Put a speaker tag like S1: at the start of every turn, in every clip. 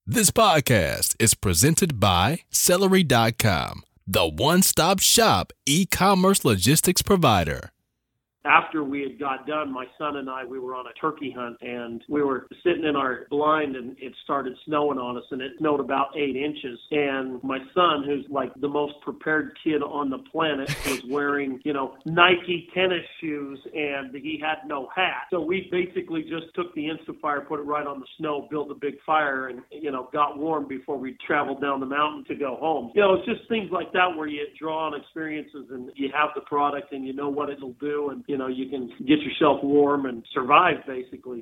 S1: This podcast is presented by Celery.com, the one-stop shop e-commerce logistics provider.
S2: After we had got done, my son and I, we were on a turkey hunt, and we were sitting in our blind, and it started snowing on us, and it snowed about 8 inches. And my son, who's like the most prepared kid on the planet, was wearing, Nike tennis shoes, and he had no hat. So we basically just took the Instafire, put it right on the snow, built a big fire, and, got warm before we traveled down the mountain to go home. It's just things like that where you draw on experiences and you have the product and you know what it'll do, and you can get yourself warm and survive, basically.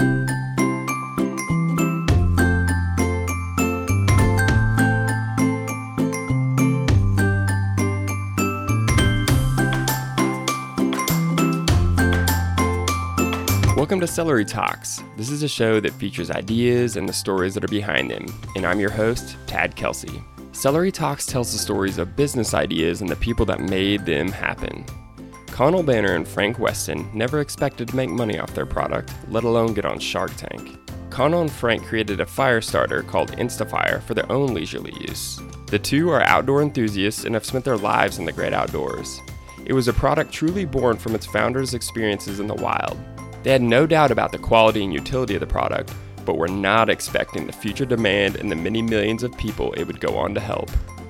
S3: Welcome to Celery Talks. This is a show that features ideas and the stories that are behind them, and I'm your host, Tad Kelsey. Celery Talks tells the stories of business ideas and the people that made them happen. Connell Banner and Frank Weston never expected to make money off their product, let alone get on Shark Tank. Connell and Frank created a fire starter called Instafire for their own leisurely use. The two are outdoor enthusiasts and have spent their lives in the great outdoors. It was a product truly born from its founders' experiences in the wild. They had no doubt about the quality and utility of the product, but were not expecting the future demand and the many millions of people it would go on to help.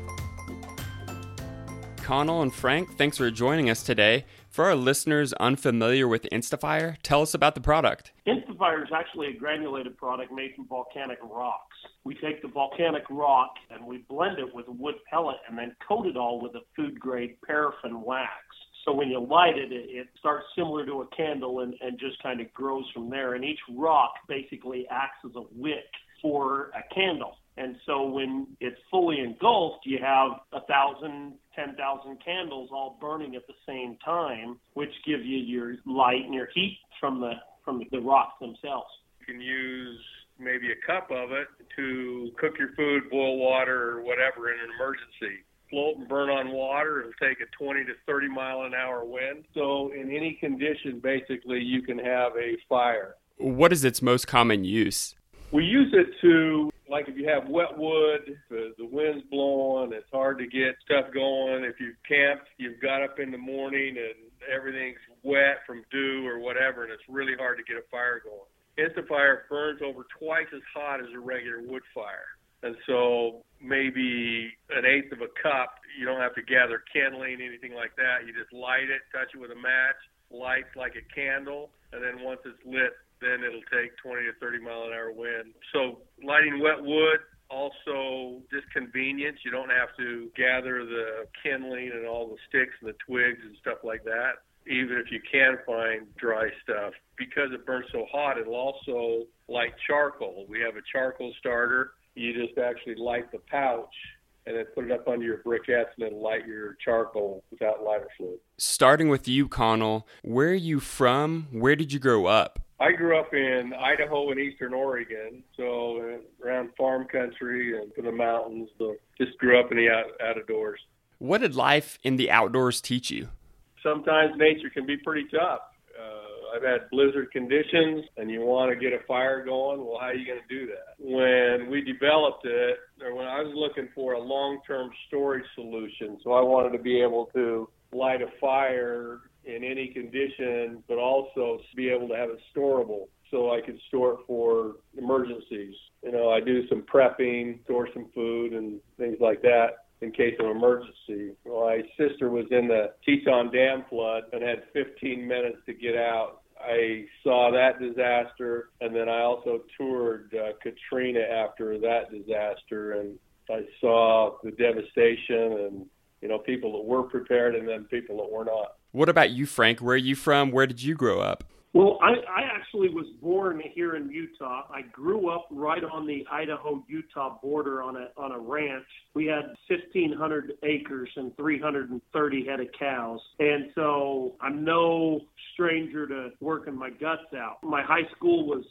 S3: Connell and Frank, thanks for joining us today. For our listeners unfamiliar with Instafire, tell us about the product.
S2: Instafire is actually a granulated product made from volcanic rocks. We take the volcanic rock and we blend it with a wood pellet and then coat it all with a food-grade paraffin wax. So when you light it, it starts similar to a candle and just kind of grows from there. And each rock basically acts as a wick for a candle. And so when it's fully engulfed, you have 1,000, 10,000 candles all burning at the same time, which give you your light and your heat from the rocks themselves.
S4: You can use maybe a cup of it to cook your food, boil water, or whatever in an emergency. Float and burn on water and take a 20 to 30 mile an hour wind. So in any condition, basically, you can have a fire.
S3: What is its most common use?
S4: We use it to, like if you have wet wood, the wind's blowing, it's hard to get stuff going. If you've camped, you've got up in the morning and everything's wet from dew or whatever, and it's really hard to get a fire going. Instafire burns over twice as hot as a regular wood fire. And so maybe 1/8 of a cup, you don't have to gather kindling, anything like that. You just light it, touch it with a match, lights like a candle, and then once it's lit, then it'll take 20 to 30 mile an hour wind. So lighting wet wood, also just convenience. You don't have to gather the kindling and all the sticks and the twigs and stuff like that, even if you can find dry stuff. Because it burns so hot, it'll also light charcoal. We have a charcoal starter. You just actually light the pouch and then put it up under your briquettes and then light your charcoal without lighter fluid.
S3: Starting with you, Connell, where are you from? Where did you grow up?
S4: I grew up in Idaho and eastern Oregon, so around farm country and in the mountains. So just grew up in the outdoors.
S3: What did life in the outdoors teach you?
S4: Sometimes nature can be pretty tough. I've had blizzard conditions, and you want to get a fire going. Well, how are you going to do that? When we developed it, or when I was looking for a long-term storage solution, so I wanted to be able to light a fire in any condition, but also be able to have it storable so I could store it for emergencies. I do some prepping, store some food and things like that in case of emergency. My sister was in the Teton Dam flood and had 15 minutes to get out. I saw that disaster, and then I also toured Katrina after that disaster, and I saw the devastation and, people that were prepared and then people that were not.
S3: What about you, Frank? Where are you from? Where did you grow up?
S2: Well, I actually was born here in Utah. I grew up right on the Idaho-Utah border on a ranch. We had 1,500 acres and 330 head of cows. And so I'm no stranger to working my guts out. My high school was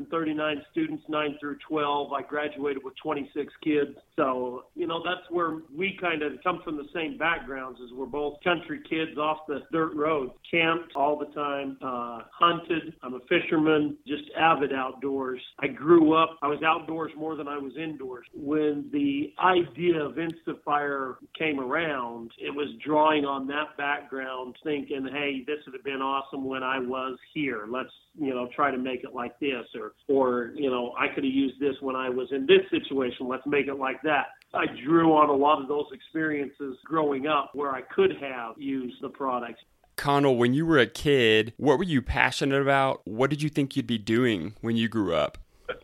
S2: 139 students, 9 through 12. I graduated with 26 kids. So, that's where we kind of come from the same backgrounds, as we're both country kids off the dirt roads, camped all the time, hunted hunted. I'm a fisherman, just avid outdoors. I grew up, I was outdoors more than I was indoors. When the idea of Instafire came around, it was drawing on that background, thinking, hey, this would have been awesome when I was here. Let's, try to make it like this. Or I could have used this when I was in this situation. Let's make it like that. I drew on a lot of those experiences growing up where I could have used the products.
S3: Connell, when you were a kid, what were you passionate about? What did you think you'd be doing when you grew up?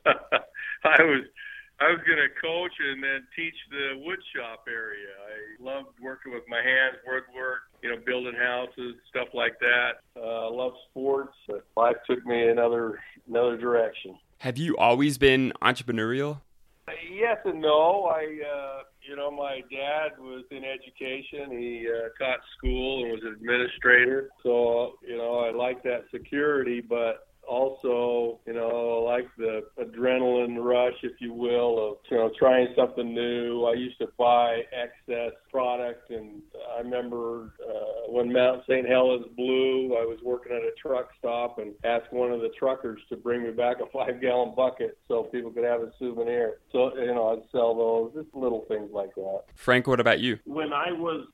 S4: I was going to coach and then teach the wood shop area. I loved working with my hands, woodwork, building houses, stuff like that. I love sports, but life took me another direction.
S3: Have you always been entrepreneurial?
S4: Yes and no. My dad was in education. He taught school and was an administrator. So, I like that security, but also, I like the adrenaline rush, if you will, of, trying something new. I used to buy excess product, and I remember when Mount St. Helens blew, I was working at a truck stop and asked one of the truckers to bring me back a 5-gallon bucket so people could have a souvenir. So, I'd sell those, just little things like that.
S3: Frank, what about you?
S2: When I was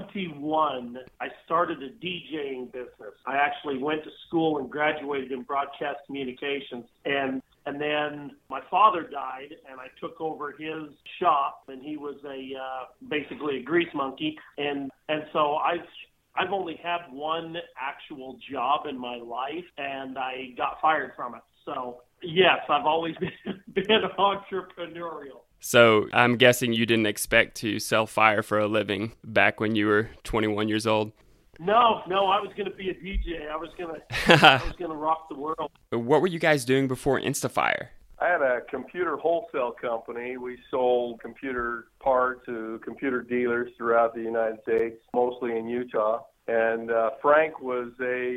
S2: 21, I started a DJing business. I actually went to school and graduated in broadcast communications, and then my father died, and I took over his shop, and he was basically a grease monkey, and so I've only had one actual job in my life, and I got fired from it. So yes, I've always been entrepreneurial.
S3: So I'm guessing you didn't expect to sell fire for a living back when you were 21 years old?
S2: No, I was going to be a DJ. I was going to rock the world.
S3: What were you guys doing before Instafire?
S4: I had a computer wholesale company. We sold computer parts to computer dealers throughout the United States, mostly in Utah. And Frank was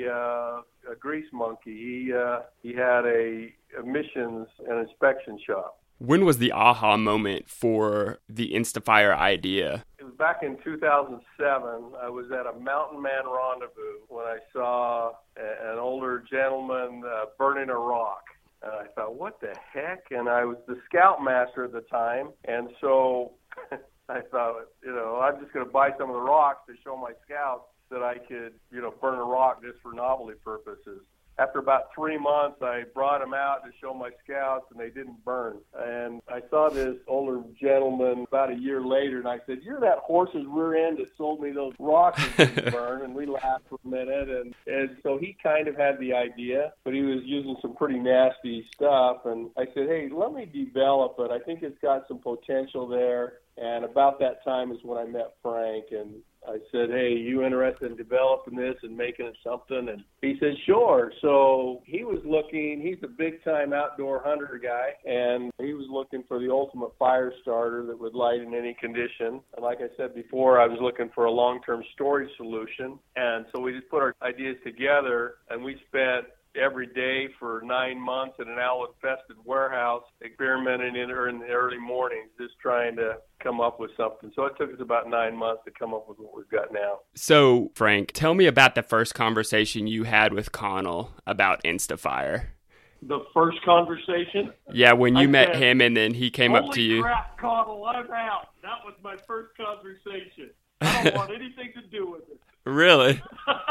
S4: a grease monkey. He had a emissions and inspection shop.
S3: When was the aha moment for the Instafire idea?
S4: It was back in 2007. I was at a Mountain Man rendezvous when I saw an older gentleman burning a rock. And I thought, what the heck? And I was the scoutmaster at the time. And so I thought, I'm just going to buy some of the rocks to show my scouts that I could, burn a rock just for novelty purposes. After about 3 months, I brought them out to show my scouts, and they didn't burn. And I saw this older gentleman about a year later, and I said, "You're that horse's rear end that sold me those rocks that didn't burn." And we laughed for a minute. And so he kind of had the idea, but he was using some pretty nasty stuff. And I said, "Hey, let me develop it. I think it's got some potential there." And about that time is when I met Frank, and I said, "Hey, you interested in developing this and making it something?" And he said, "Sure." So he was looking, he's a big-time outdoor hunter guy, and he was looking for the ultimate fire starter that would light in any condition. And like I said before, I was looking for a long-term storage solution. And so we just put our ideas together, and we spent every day for 9 months in an owl-infested warehouse, experimenting in the early mornings, just trying to come up with something. So it took us about 9 months to come up with what we've got now.
S3: So, Frank, tell me about the first conversation you had with Connell about Instafire.
S2: The first conversation?
S3: Yeah, when you met him and then he came up to you.
S2: Holy crap, Connell, I'm out. That was my first conversation. I don't want anything to do with it.
S3: Really?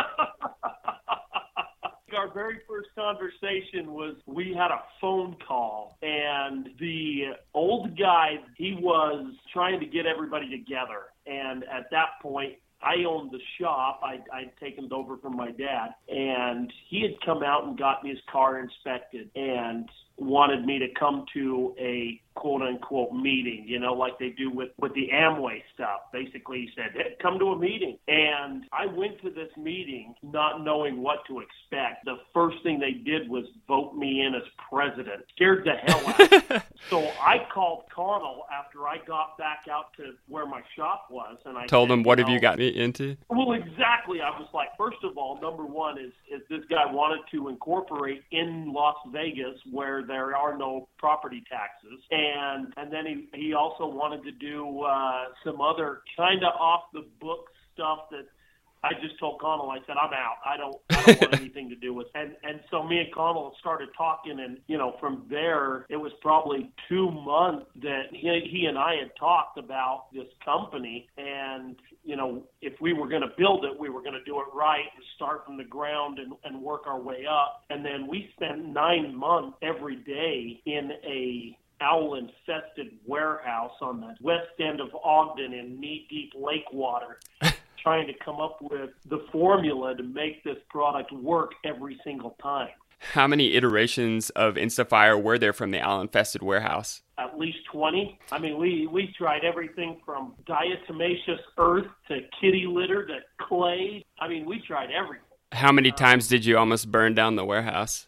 S2: Our very first conversation was we had a phone call, and the old guy, he was trying to get everybody together. And at that point, I owned the shop. I'd taken it over from my dad, and he had come out and gotten his car inspected and wanted me to come to a quote-unquote meeting, like they do with the Amway stuff. Basically, he said, "Hey, come to a meeting." And I went to this meeting not knowing what to expect. The first thing they did was vote me in as president. Scared the hell out of me. So I called Connell after I got back out to where my shop was, and I
S3: told
S2: said,
S3: him, "What have you got me into?"
S2: Well, exactly. I was like, first of all, number one is this guy wanted to incorporate in Las Vegas where there are no property taxes. And then he also wanted to do some other kind of off-the-book stuff that I just told Connell, I said, I'm out. I don't want anything to do with it. And so me and Connell started talking, and, from there, it was probably 2 months that he and I had talked about this company. And, if we were going to build it, we were going to do it right and start from the ground and work our way up. And then we spent 9 months every day in a owl-infested warehouse on the west end of Ogden in knee-deep lake water, trying to come up with the formula to make this product work every single time.
S3: How many iterations of Instafire were there from the owl-infested warehouse?
S2: At least 20. I mean, we tried everything from diatomaceous earth to kitty litter to clay. I mean, we tried everything.
S3: How many times did you almost burn down the warehouse?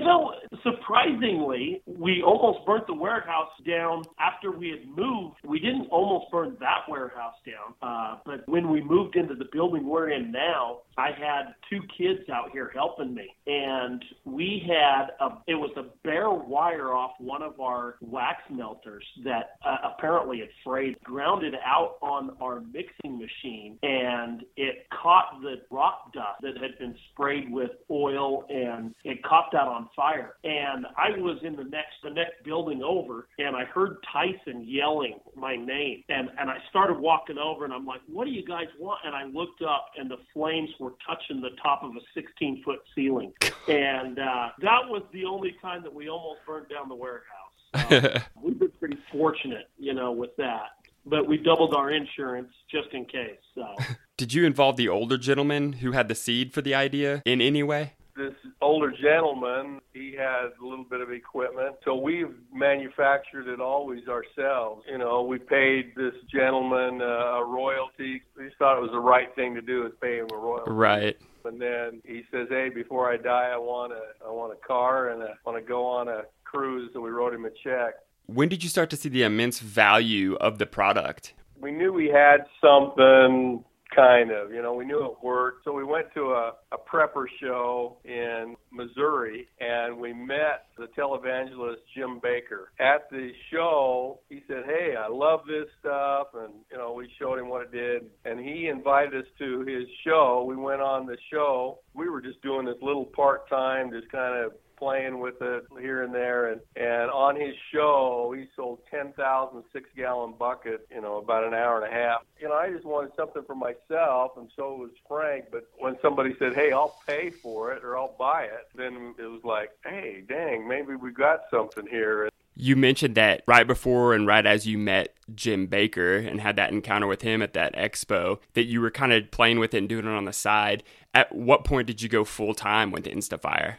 S2: Surprisingly, we almost burnt the warehouse down after we had moved. We didn't almost burn that warehouse down, but when we moved into the building we're in now, I had 2 kids out here helping me, and we had it was a bare wire off one of our wax melters that apparently had frayed, grounded out on our mixing machine, and it caught the rock dust that had been sprayed with oil, and it caught that on fire. And I was in the next building over, and I heard Tyson yelling my name, and I started walking over, and I'm like, what do you guys want? And I looked up, and the flames were touching the top of a 16-foot ceiling. And that was the only time that we almost burned down the warehouse. We've been pretty fortunate, with that. But we doubled our insurance just in case. So.
S3: Did you involve the older gentleman who had the seed for the idea in any way?
S4: This older gentleman, he had a little bit of equipment, so we've manufactured it always ourselves. We paid this gentleman a royalty. We thought it was the right thing to do, is pay him a royalty.
S3: Right.
S4: And then he says, "Hey, before I die, I want a car and I want to go on a cruise." So we wrote him a check.
S3: When did you start to see the immense value of the product?
S4: We knew we had something. Kind of, we knew it worked. So we went to a prepper show in Missouri, and we met the televangelist Jim Baker. At the show, he said, "Hey, I love this stuff," and, we showed him what it did, and he invited us to his show. We went on the show. We were just doing this little part-time, just kind of playing with it here and there, and on his show he sold 10,000 6-gallon buckets, about an hour and a half. I just wanted something for myself, and so was Frank. But when somebody said, "Hey, I'll pay for it or I'll buy it," then it was like, "Hey, dang, maybe we got something here."
S3: You mentioned that right before and right as you met Jim Baker and had that encounter with him at that expo, that you were kind of playing with it and doing it on the side. At what point did you go full-time with Instafire?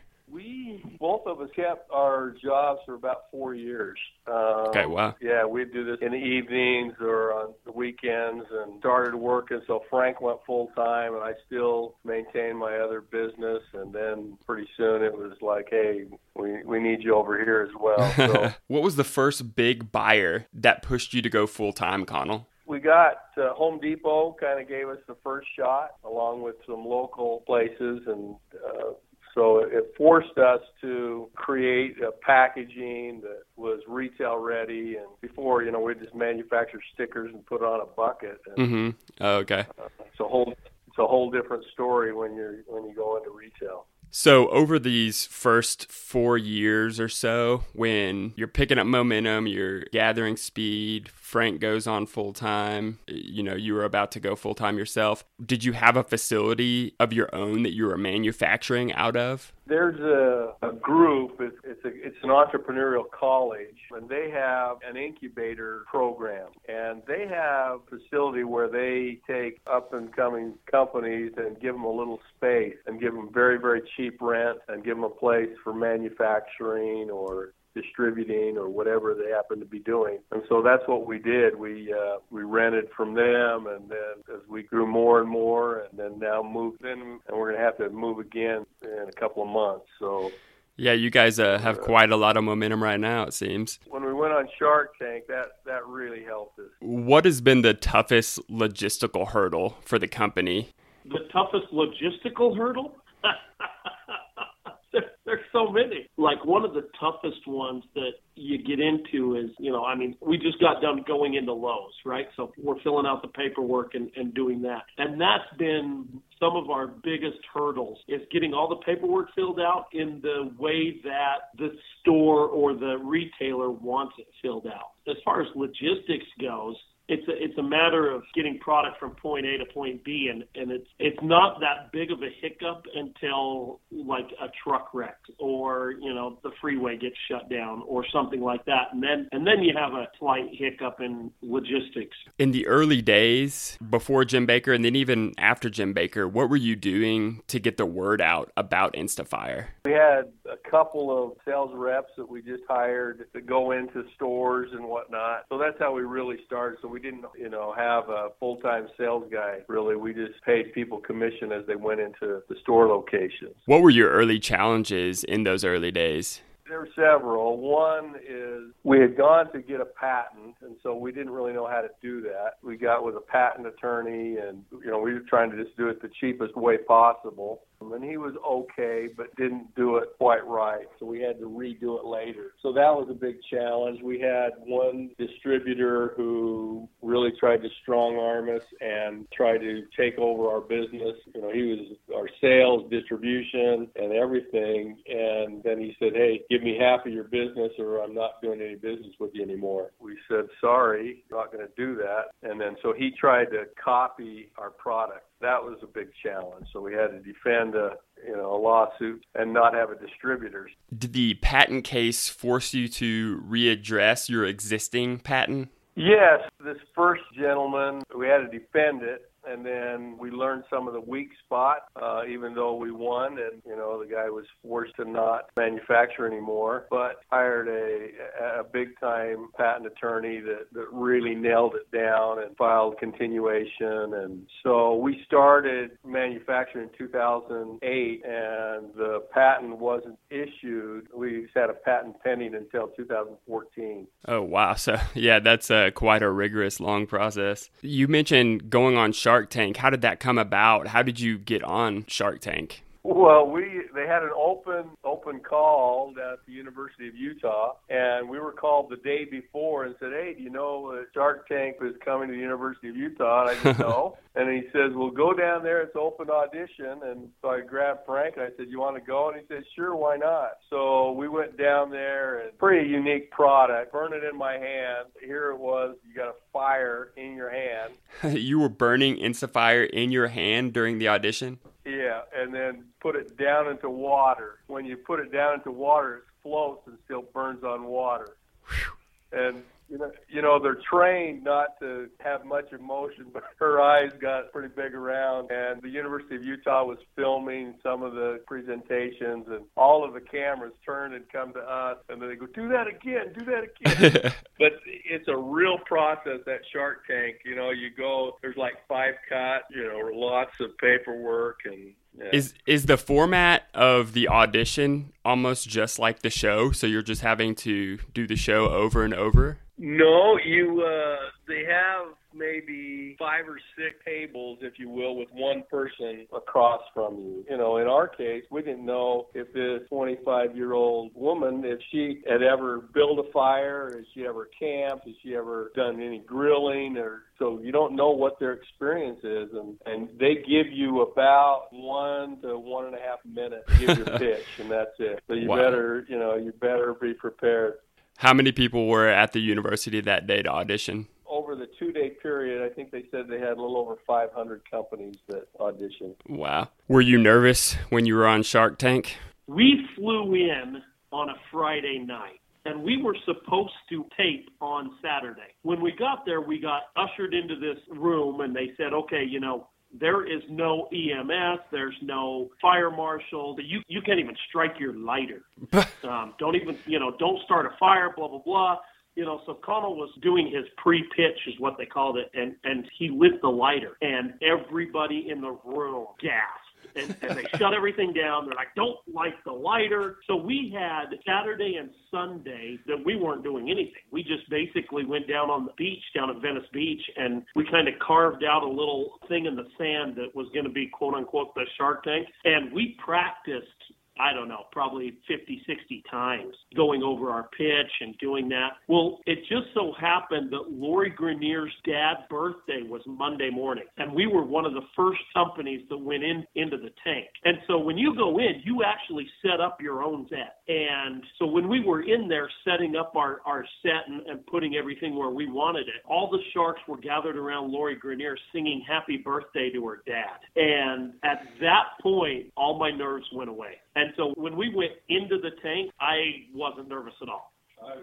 S4: Both of us kept our jobs for about 4 years.
S3: Okay, wow.
S4: Yeah, we'd do this in the evenings or on the weekends and started working. So Frank went full-time, and I still maintained my other business. And then pretty soon it was like, "Hey, we need you over here as well." So
S3: what was the first big buyer that pushed you to go full-time, Connell?
S4: We got Home Depot kind of gave us the first shot, along with some local places, and so it forced us to create a packaging that was retail ready. And before, we'd just manufacture stickers and put it on a bucket. And,
S3: Oh, okay.
S4: It's a whole different story when you go into retail.
S3: So over these first 4 years or so, when you're picking up momentum, you're gathering speed, Frank goes on full-time, you were about to go full-time yourself. Did you have a facility of your own that you were manufacturing out of?
S4: There's a group, it's an entrepreneurial college, and they have an incubator program. And they have a facility where they take up-and-coming companies and give them a little space and give them very, very cheap rent and give them a place for manufacturing or distributing or whatever they happen to be doing. And so that's what we did. We rented from them, and then as we grew more and more, and then now moved in, and we're going to have to move again in a couple of months. So
S3: yeah, you guys have quite a lot of momentum right now, it seems.
S4: When we went on Shark Tank, that really helped us.
S3: What has been the toughest logistical hurdle for the company?
S2: The toughest logistical hurdle? There's so many. Like, one of the toughest ones that you get into is, we just got done going into Lowe's, right? So we're filling out the paperwork and doing that. And that's been some of our biggest hurdles is getting all the paperwork filled out in the way that the store or the retailer wants it filled out. As far as logistics goes, it's a matter of getting product from point A to point B, and it's not that big of a hiccup until like a truck wreck or the freeway gets shut down or something like that, and then you have a slight hiccup in logistics.
S3: In the early days before Jim Baker and then even after Jim Baker, what were you doing to get the word out about Instafire?
S4: We had a couple of sales reps that we just hired to go into stores and whatnot. So that's how we really started. So we didn't, have a full-time sales guy, really. We just paid people commission as they went into the store locations.
S3: What were your early challenges in those early days?
S4: There were several. One is we had gone to get a patent, and so we didn't really know how to do that. We got with a patent attorney, and, we were trying to just do it the cheapest way possible. And he was okay, but didn't do it quite right, so we had to redo it later. So that was a big challenge. We had one distributor who really tried to strong-arm us and try to take over our business. He was our sales, distribution, and everything, and then he said, hey, give me half of your business or I'm not doing any business with you anymore. We said, sorry, not going to do that. And then so he tried to copy our product. That was a big challenge. So we had to defend a lawsuit and not have a distributor.
S3: Did the patent case force you to readdress your existing patent?
S4: Yes. This first gentleman, we had to defend it. And then we learned some of the weak spot, even though we won. And, the guy was forced to not manufacture anymore, but hired a big-time patent attorney that really nailed it down and filed continuation. And so we started manufacturing in 2008, and the patent wasn't issued. We just had a patent pending until 2014.
S3: Oh, wow. So, yeah, that's quite a rigorous, long process. You mentioned going on Shark Tank. How did that come about? How did you get on Shark Tank?
S4: Well, they had an open call at the University of Utah, and we were called the day before and said, hey, do you know Shark Tank is coming to the University of Utah? And I said, no. And he says, well, go down there. It's open audition. And so I grabbed Frank, and I said, you want to go? And he said, sure, why not? So we went down there, and pretty unique product. Burn it in my hand. Here it was. You got a fire in your hand.
S3: You were burning Instafire in your hand during the audition?
S4: Yeah, and then put it down into water. When you put it down into water, it floats and still burns on water. And, they're trained not to have much emotion, but her eyes got pretty big around. And the University of Utah was filming some of the presentations, and all of the cameras turned and come to us, and then they go, do that again. But it's a real process at Shark Tank. You go, there's like 5 cuts, lots of paperwork. And yeah.
S3: Is the format of the audition almost just like the show? So you're just having to do the show over and over?
S4: No, they have maybe 5 or 6 tables, if you will, with one person across from you. In our case, we didn't know if this 25-year-old woman, if she had ever built a fire, has she ever camped, has she ever done any grilling, so you don't know what their experience is, and they give you about 1 to 1.5 minutes to give your pitch, and that's it. So you better be prepared.
S3: How many people were at the university that day to audition?
S4: Over the 2-day period, I think they said they had a little over 500 companies that auditioned.
S3: Wow. Were you nervous when you were on Shark Tank?
S2: We flew in on a Friday night, and we were supposed to tape on Saturday. When we got there, we got ushered into this room, and they said, okay, there is no EMS, there's no fire marshal. You can't even strike your lighter. Don't start a fire, blah, blah, blah. So Connell was doing his pre-pitch is what they called it, and he lit the lighter, and everybody in the room gasped. And they shut everything down. They're like, don't light the lighter. So we had Saturday and Sunday that we weren't doing anything. We just basically went down on the beach, down at Venice Beach, and we kind of carved out a little thing in the sand that was going to be, quote-unquote, the Shark Tank. And we practiced I don't know, probably 50, 60 times going over our pitch and doing that. Well, it just so happened that Lori Grenier's dad's birthday was Monday morning, and we were one of the first companies that went into the tank. And so when you go in, you actually set up your own set. And so when we were in there setting up our set and putting everything where we wanted it, all the sharks were gathered around Lori Grenier singing happy birthday to her dad. And at that point, all my nerves went away. And so when we went into the tank, I wasn't nervous at all.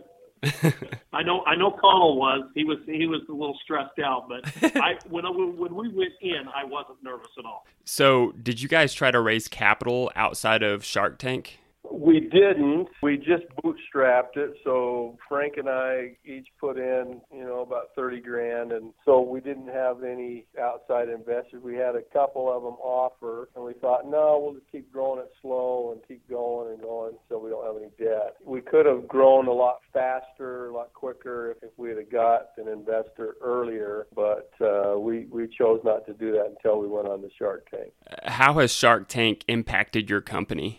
S2: I know Connell was. He was a little stressed out, but when we went in, I wasn't nervous at all.
S3: So did you guys try to raise capital outside of Shark Tank?
S4: We didn't. We just bootstrapped it. So Frank and I each put in, about $30,000. And so we didn't have any outside investors. We had a couple of them offer, and we thought, no, we'll just keep growing it slow and keep going and going so we don't have any debt. We could have grown a lot faster, a lot quicker if we had got an investor earlier, but we chose not to do that until we went on the Shark Tank.
S3: How has Shark Tank impacted your company?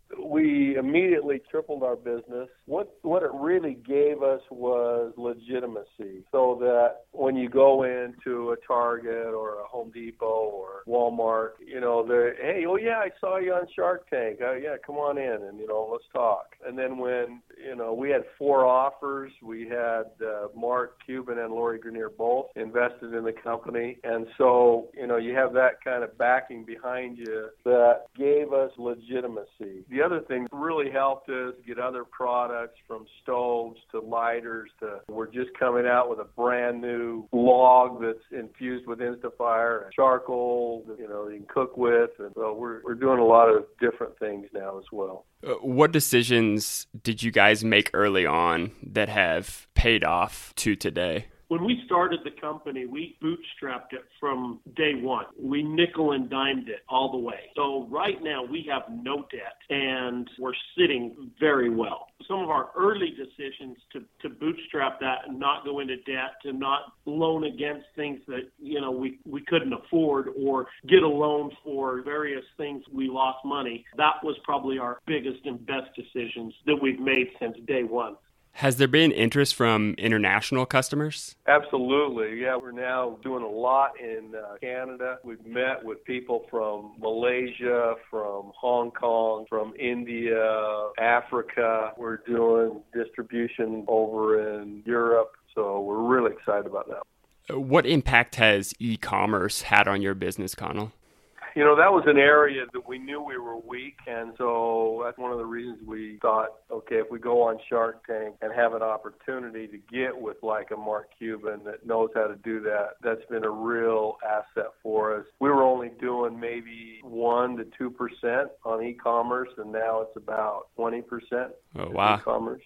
S4: We immediately tripled our business. What it really gave us was legitimacy, so that when you go into a Target or a Home Depot or Walmart, they're, hey, oh yeah, I saw you on Shark Tank. Yeah, come on in and, let's talk. And then when, we had 4 offers, we had Mark Cuban and Lori Grenier both invested in the company. And so, you have that kind of backing behind you that gave us legitimacy. The other thing that really helped us get other products from stoves to lighters to we're just coming out with a brand new log that's infused with Instafire and charcoal, you can cook with. And so we're doing a lot of different things now as well.
S3: What decisions did you guys make early on that have paid off to today?
S2: When we started the company, we bootstrapped it from day one. We nickel and dimed it all the way. So right now we have no debt and we're sitting very well. Some of our early decisions to bootstrap that and not go into debt, to not loan against things that, we couldn't afford or get a loan for various things we lost money, that was probably our biggest and best decisions that we've made since day one.
S3: Has there been interest from international customers?
S4: Absolutely. Yeah, we're now doing a lot in Canada. We've met with people from Malaysia, from Hong Kong, from India, Africa. We're doing distribution over in Europe, so we're really excited about that.
S3: What impact has e-commerce had on your business, Connell?
S4: That was an area that we knew we were weak, and so that's one of the reasons we thought, okay, if we go on Shark Tank and have an opportunity to get with like a Mark Cuban that knows how to do that, that's been a real asset for us. We were only doing maybe 1% to 2% on e-commerce, and now it's about 20% e-commerce.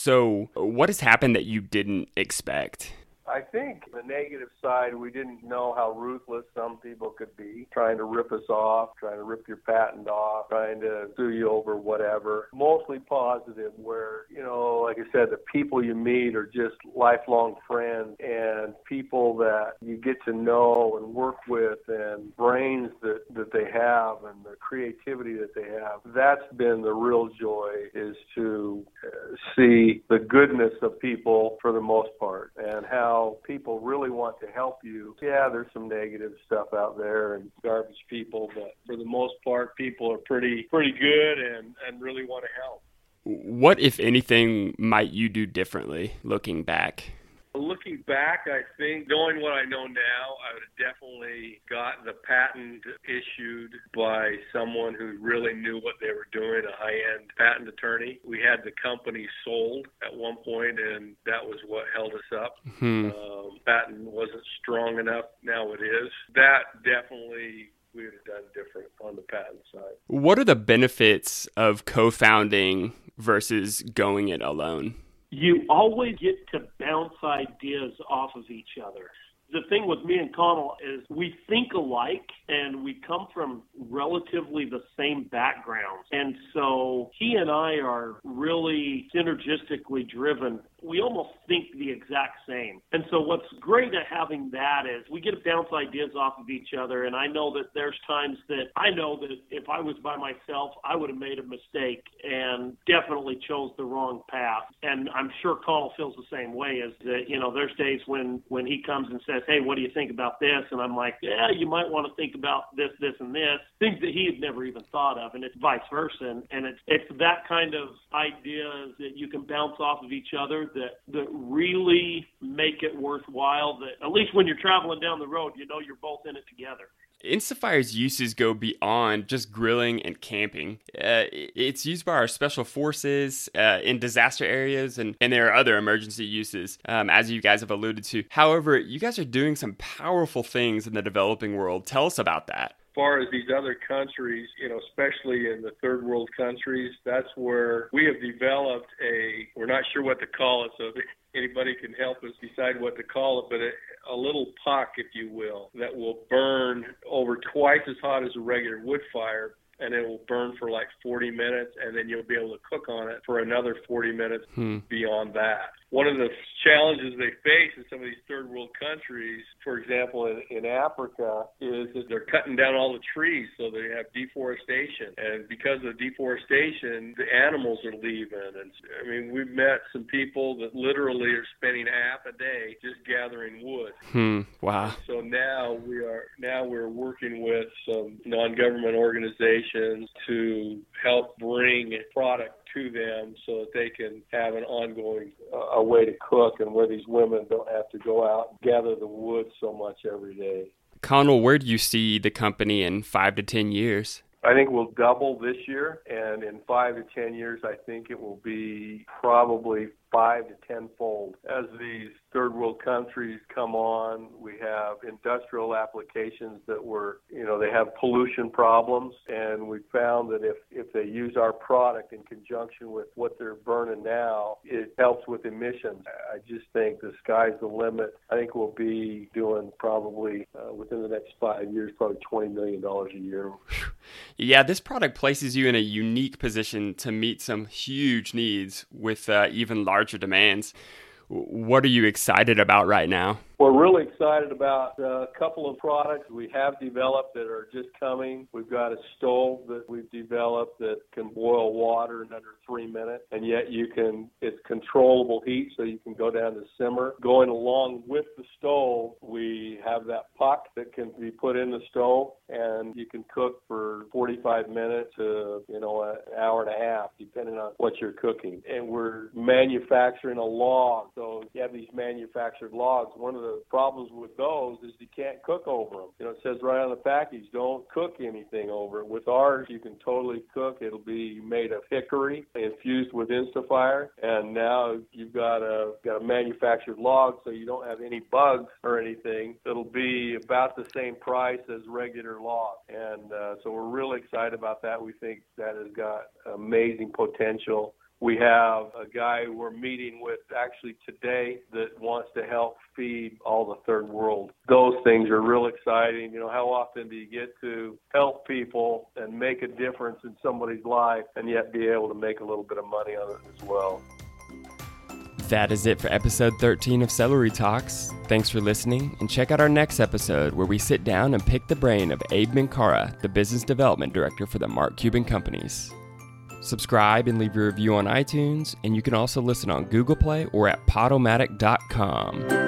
S3: So what has happened that you didn't expect?
S4: I think the negative side, we didn't know how ruthless some people could be, trying to rip us off, trying to rip your patent off, trying to sue you over whatever. Mostly positive where, like I said, the people you meet are just lifelong friends and people that you get to know and work with and brains that they have and the creativity that they have. That's been the real joy, is to see the goodness of people for the most part and how people really want to help you. Yeah, there's some negative stuff out there and garbage people, but for the most part, people are pretty good and really want to help.
S3: What, if anything, might you do differently looking back?
S4: Looking back, I think, knowing what I know now, I would have definitely got the patent issued by someone who really knew what they were doing, a high-end patent attorney. We had the company sold at one point, and that was what held us up. Patent wasn't strong enough. Now it is. That definitely we would have done different on the patent side.
S3: What are the benefits of co-founding versus going it alone?
S2: You always get to bounce ideas off of each other. The thing with me and Connell is we think alike and we come from relatively the same backgrounds. And so he and I are really synergistically driven we almost think the exact same. And so what's great at having that is we get to bounce ideas off of each other. And I know that there's times that I know that if I was by myself, I would have made a mistake and definitely chose the wrong path. And I'm sure Carl feels the same way, is that, there's days when he comes and says, hey, what do you think about this? And I'm like, yeah, you might want to think about this, this, and this, things that he had never even thought of. And it's vice versa. And it's that kind of ideas that you can bounce off of each other that really make it worthwhile, that at least when you're traveling down the road, you're both in it together.
S3: Instafire's uses go beyond just grilling and camping. It's used by our special forces in disaster areas, and there are other emergency uses, as you guys have alluded to. However, you guys are doing some powerful things in the developing world. Tell us about that.
S4: As far as these other countries, especially in the third world countries, that's where we have developed we're not sure what to call it, so if anybody can help us decide what to call it, but a little puck, if you will, that will burn over twice as hot as a regular wood fire, and it will burn for like 40 minutes, and then you'll be able to cook on it for another 40 minutes beyond that. One of the challenges they face in some of these third world countries, for example, in Africa, is that they're cutting down all the trees, so they have deforestation. And because of deforestation, the animals are leaving. And we've met some people that literally are spending half a day just gathering wood.
S3: Wow.
S4: So now we're working with some non-government organizations to help bring product to them so that they can have an ongoing a way to cook, and where these women don't have to go out and gather the wood so much every day.
S3: Connell, where do you see the company in 5 to 10 years?
S4: I think we'll double this year, and in 5 to 10 years, I think it will be probably 5 to 10-fold. As these third world countries come on, we have industrial applications that they have pollution problems, and we found that if they use our product in conjunction with what they're burning now, it helps with emissions. I just think the sky's the limit. I think we'll be doing probably within the next 5 years, probably $20 million a year.
S3: Yeah, this product places you in a unique position to meet some huge needs with even larger demands. What are you excited about right now?
S4: We're really excited about a couple of products we have developed that are just coming. We've got a stove that we've developed that can boil water in under 3 minutes, and yet it's controllable heat, so you can go down to simmer. Going along with the stove, we have that puck that can be put in the stove, and you can cook for 45 minutes to, an hour and a half, depending on what you're cooking. And we're manufacturing a log. So you have these manufactured logs. One of the problems with those is you can't cook over them. It says right on the package, don't cook anything over it. With ours, you can totally cook. It'll be made of hickory, infused with Instafire, and now you've got a manufactured log, so you don't have any bugs or anything. It'll be about the same price as regular log, and so we're really excited about that. We think that has got amazing potential. We have a guy we're meeting with actually today that wants to help feed all the third world. Those things are real exciting. How often do you get to help people and make a difference in somebody's life and yet be able to make a little bit of money on it as well?
S3: That is it for episode 13 of Celery Talks. Thanks for listening, and check out our next episode where we sit down and pick the brain of Abe Minkara, the Business Development Director for the Mark Cuban Companies. Subscribe and leave your review on iTunes, and you can also listen on Google Play or at Podomatic.com.